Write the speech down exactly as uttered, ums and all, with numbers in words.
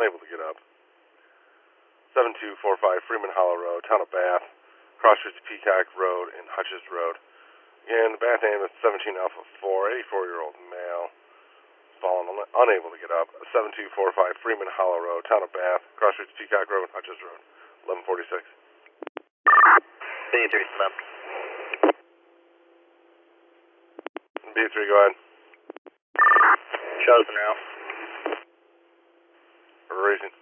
unable to get up. seven two four five Freeman Hollow Road, Town of Bath, cross streets Peacock Road and Hutchins Road. Again, the Bath name is seventeen Alpha four, eighty-four-year-old male, fallen, un- unable to get up. seven two four five Freeman Hollow Road, Town of Bath, cross streets Peacock Road and Hutchins Road, eleven forty-six. B three, stop. B three, go ahead. Chosen now. Racing.